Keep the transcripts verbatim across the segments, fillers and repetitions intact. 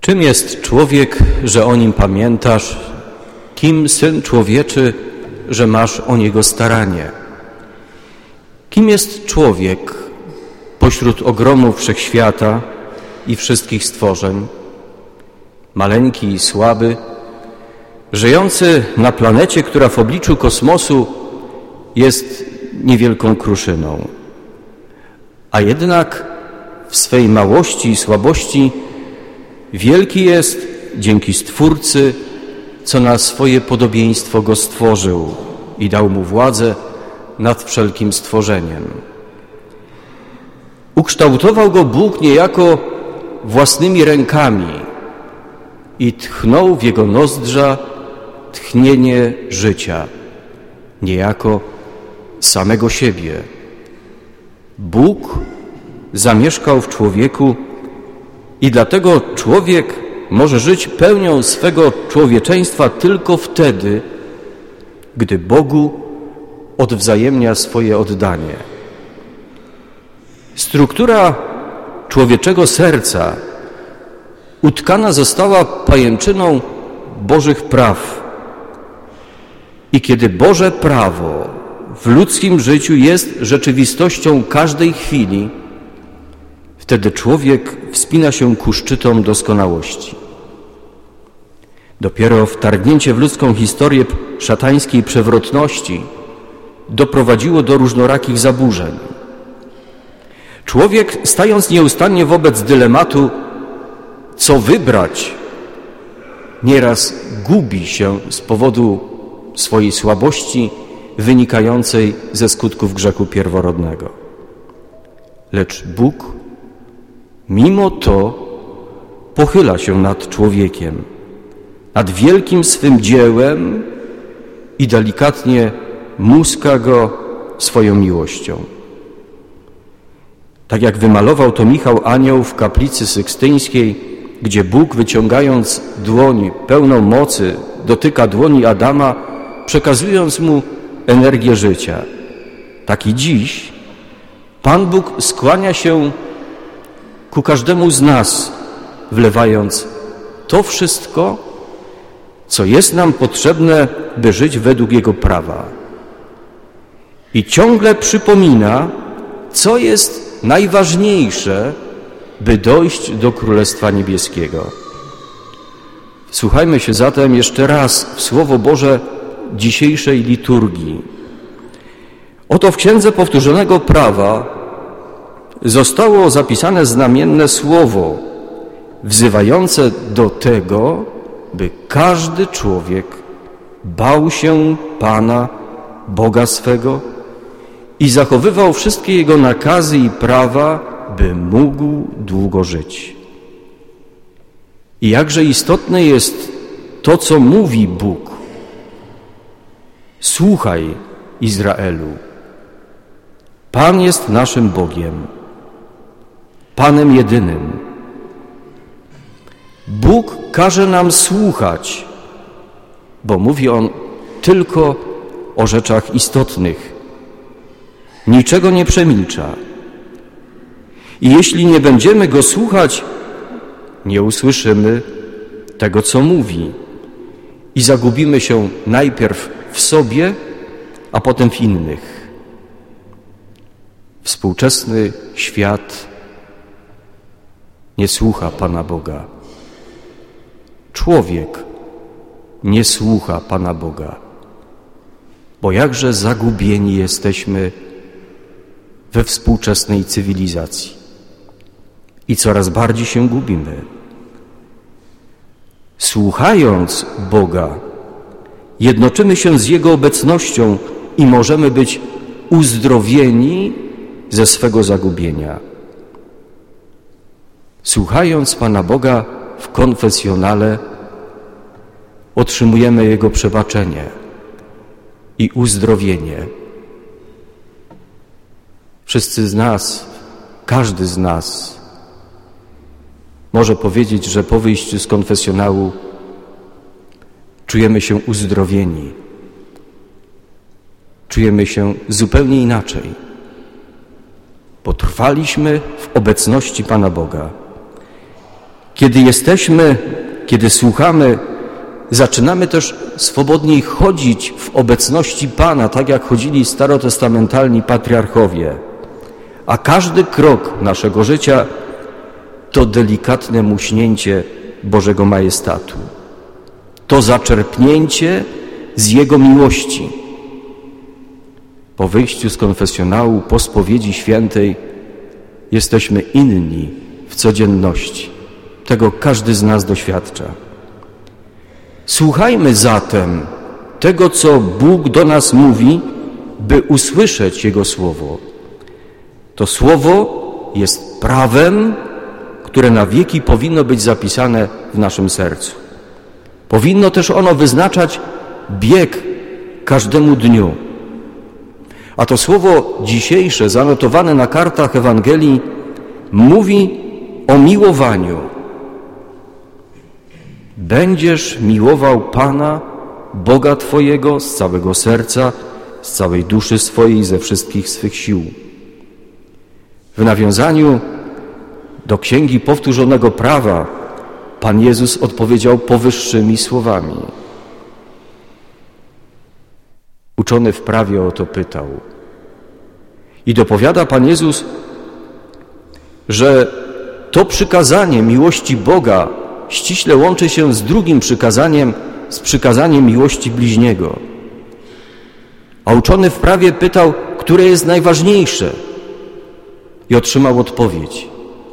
Czym jest człowiek, że o nim pamiętasz? Kim Syn Człowieczy, że masz o niego staranie? Kim jest człowiek pośród ogromu wszechświata i wszystkich stworzeń? Maleńki i słaby, żyjący na planecie, która w obliczu kosmosu jest niewielką kruszyną. A jednak w swej małości i słabości wielki jest dzięki Stwórcy, co na swoje podobieństwo go stworzył i dał mu władzę nad wszelkim stworzeniem. Ukształtował go Bóg niejako własnymi rękami i tchnął w jego nozdrza tchnienie życia, niejako samego siebie. Bóg zamieszkał w człowieku i dlatego człowiek może żyć pełnią swego człowieczeństwa tylko wtedy, gdy Bogu odwzajemnia swoje oddanie. Struktura człowieczego serca utkana została pajęczyną Bożych praw. I kiedy Boże prawo w ludzkim życiu jest rzeczywistością każdej chwili, wtedy człowiek wspina się ku szczytom doskonałości. Dopiero wtargnięcie w ludzką historię szatańskiej przewrotności doprowadziło do różnorakich zaburzeń. Człowiek, stając nieustannie wobec dylematu, co wybrać, nieraz gubi się z powodu swojej słabości wynikającej ze skutków grzechu pierworodnego. Lecz Bóg mimo to pochyla się nad człowiekiem, nad wielkim swym dziełem i delikatnie muska go swoją miłością. Tak jak wymalował to Michał Anioł w kaplicy sykstyńskiej, gdzie Bóg, wyciągając dłoń pełną mocy, dotyka dłoni Adama, przekazując mu energię życia. Tak i dziś Pan Bóg skłania się ku każdemu z nas, wlewając to wszystko, co jest nam potrzebne, by żyć według Jego prawa. I ciągle przypomina, co jest najważniejsze, by dojść do Królestwa Niebieskiego. Słuchajmy się zatem jeszcze raz w Słowo Boże dzisiejszej liturgii. Oto w Księdze Powtórzonego Prawa zostało zapisane znamienne słowo wzywające do tego, by każdy człowiek bał się Pana, Boga swego i zachowywał wszystkie Jego nakazy i prawa, by mógł długo żyć. I jakże istotne jest to, co mówi Bóg. Słuchaj, Izraelu, Pan jest naszym Bogiem, Panem jedynym. Bóg każe nam słuchać, bo mówi On tylko o rzeczach istotnych. Niczego nie przemilcza. I jeśli nie będziemy Go słuchać, nie usłyszymy tego, co mówi i zagubimy się najpierw w sobie, a potem w innych. Współczesny świat nie słucha Pana Boga. Człowiek nie słucha Pana Boga, bo jakże zagubieni jesteśmy we współczesnej cywilizacji i coraz bardziej się gubimy. Słuchając Boga, jednoczymy się z Jego obecnością i możemy być uzdrowieni ze swego zagubienia. Słuchając Pana Boga w konfesjonale, otrzymujemy Jego przebaczenie i uzdrowienie. Wszyscy z nas, każdy z nas może powiedzieć, że po wyjściu z konfesjonału czujemy się uzdrowieni. Czujemy się zupełnie inaczej, bo trwaliśmy w obecności Pana Boga. Kiedy jesteśmy, kiedy słuchamy, zaczynamy też swobodniej chodzić w obecności Pana, tak jak chodzili starotestamentalni patriarchowie. A każdy krok naszego życia to delikatne muśnięcie Bożego majestatu. To zaczerpnięcie z Jego miłości. Po wyjściu z konfesjonału, po spowiedzi świętej jesteśmy inni w codzienności. Tego każdy z nas doświadcza. Słuchajmy zatem tego, co Bóg do nas mówi, by usłyszeć Jego Słowo. To Słowo jest prawem, które na wieki powinno być zapisane w naszym sercu. Powinno też ono wyznaczać bieg każdemu dniu. A to słowo dzisiejsze, zanotowane na kartach Ewangelii, mówi o miłowaniu. Będziesz miłował Pana, Boga Twojego z całego serca, z całej duszy swojej, ze wszystkich swych sił. W nawiązaniu do Księgi Powtórzonego Prawa Pan Jezus odpowiedział powyższymi słowami. Uczony w prawie o to pytał. I dopowiada Pan Jezus, że to przykazanie miłości Boga ściśle łączy się z drugim przykazaniem, z przykazaniem miłości bliźniego. A uczony w prawie pytał, które jest najważniejsze, i otrzymał odpowiedź.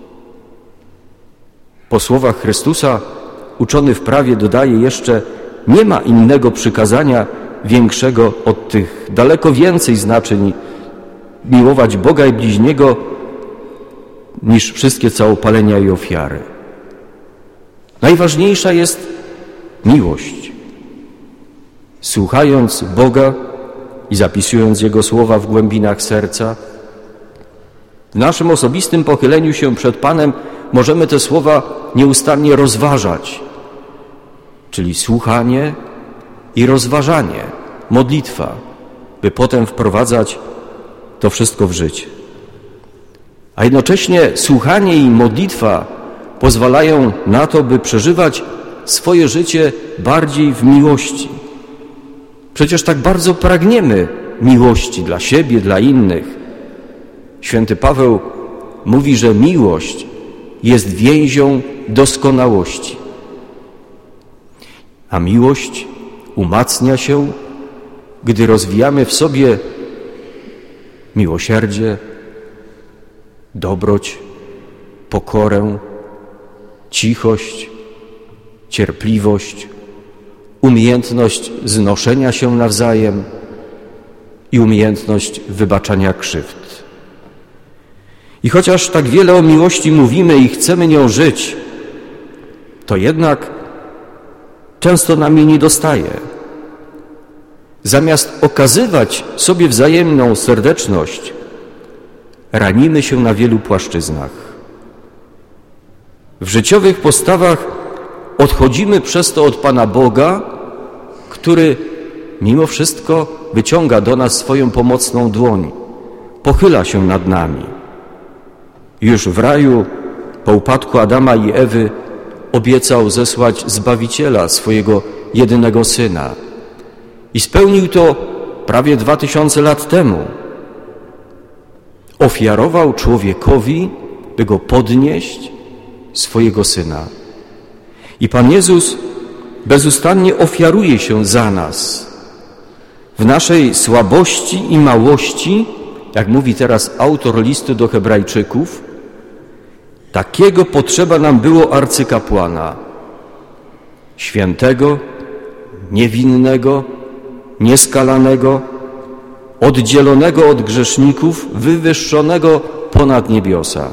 Po słowach Chrystusa uczony w prawie dodaje jeszcze, nie ma innego przykazania większego od tych, daleko więcej znaczeń miłować Boga i bliźniego niż wszystkie całopalenia i ofiary. Najważniejsza jest miłość. Słuchając Boga i zapisując Jego słowa w głębinach serca, w naszym osobistym pochyleniu się przed Panem możemy te słowa nieustannie rozważać, czyli słuchanie i rozważanie, modlitwa, by potem wprowadzać to wszystko w życie. A jednocześnie słuchanie i modlitwa pozwalają na to, by przeżywać swoje życie bardziej w miłości. Przecież tak bardzo pragniemy miłości dla siebie, dla innych. Święty Paweł mówi, że miłość jest więzią doskonałości. A miłość umacnia się, gdy rozwijamy w sobie miłosierdzie, dobroć, pokorę, cichość, cierpliwość, umiejętność znoszenia się nawzajem i umiejętność wybaczania krzywd. I chociaż tak wiele o miłości mówimy i chcemy nią żyć, to jednak często nam jej nie dostaje. Zamiast okazywać sobie wzajemną serdeczność, ranimy się na wielu płaszczyznach. W życiowych postawach odchodzimy przez to od Pana Boga, który mimo wszystko wyciąga do nas swoją pomocną dłoń, pochyla się nad nami. Już w raju, po upadku Adama i Ewy, obiecał zesłać Zbawiciela, swojego jedynego Syna. I spełnił to prawie dwa tysiące lat temu. Ofiarował człowiekowi, by go podnieść, swojego Syna. I Pan Jezus bezustannie ofiaruje się za nas. W naszej słabości i małości, jak mówi teraz autor listu do Hebrajczyków, takiego potrzeba nam było arcykapłana, świętego, niewinnego, nieskalanego, oddzielonego od grzeszników, wywyższonego ponad niebiosa.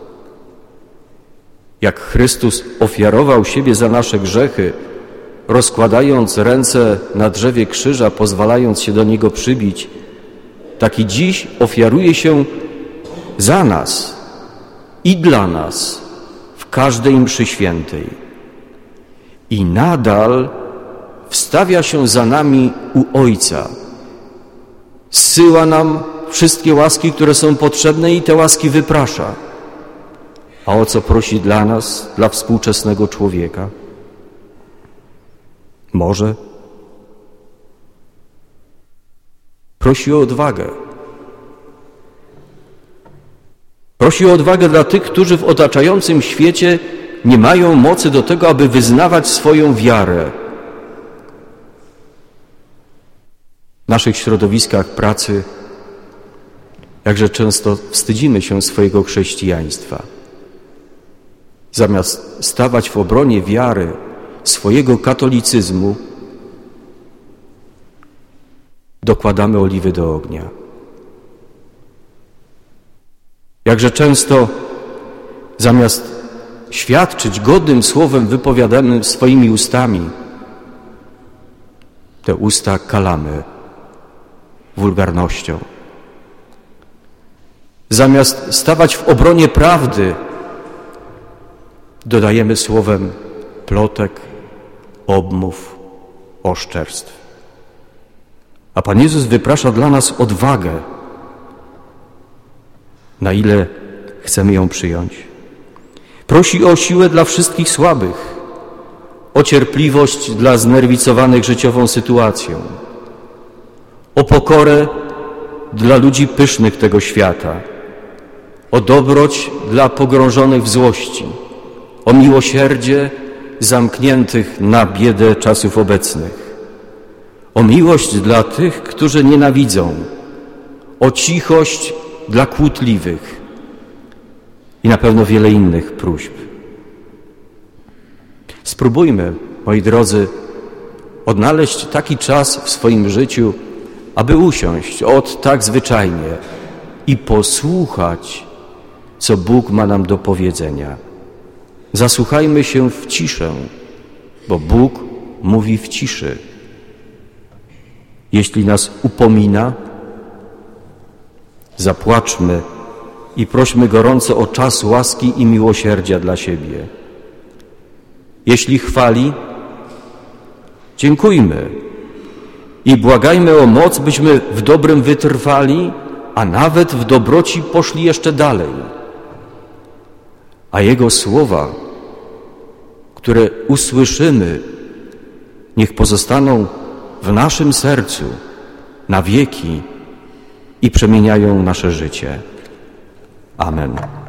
Jak Chrystus ofiarował siebie za nasze grzechy, rozkładając ręce na drzewie krzyża, pozwalając się do Niego przybić, tak i dziś ofiaruje się za nas i dla nas w każdej mszy świętej. I nadal wstawia się za nami u Ojca. Zsyła nam wszystkie łaski, które są potrzebne i te łaski wyprasza. A o co prosi dla nas, dla współczesnego człowieka? Może prosi o odwagę. Prosi o odwagę dla tych, którzy w otaczającym świecie nie mają mocy do tego, aby wyznawać swoją wiarę. W naszych środowiskach pracy jakże często wstydzimy się swojego chrześcijaństwa. Zamiast stawać w obronie wiary, swojego katolicyzmu, dokładamy oliwy do ognia. Jakże często zamiast świadczyć godnym słowem wypowiadanym swoimi ustami, te usta kalamy wulgarnością. Zamiast stawać w obronie prawdy, dodajemy słowem plotek, obmów, oszczerstw. A Pan Jezus wyprasza dla nas odwagę, na ile chcemy ją przyjąć. Prosi o siłę dla wszystkich słabych, o cierpliwość dla znerwicowanych życiową sytuacją, o pokorę dla ludzi pysznych tego świata, o dobroć dla pogrążonych w złości, o miłosierdzie zamkniętych na biedę czasów obecnych, o miłość dla tych, którzy nienawidzą, o cichość dla kłótliwych i na pewno wiele innych próśb. Spróbujmy, moi drodzy, odnaleźć taki czas w swoim życiu, aby usiąść od tak zwyczajnie i posłuchać, co Bóg ma nam do powiedzenia. Zasłuchajmy się w ciszę, bo Bóg mówi w ciszy. Jeśli nas upomina, zapłaczmy i prośmy gorąco o czas łaski i miłosierdzia dla siebie. Jeśli chwali, dziękujmy i błagajmy o moc, byśmy w dobrym wytrwali, a nawet w dobroci poszli jeszcze dalej. A Jego słowa, które usłyszymy, niech pozostaną w naszym sercu na wieki i przemieniają nasze życie. Amen.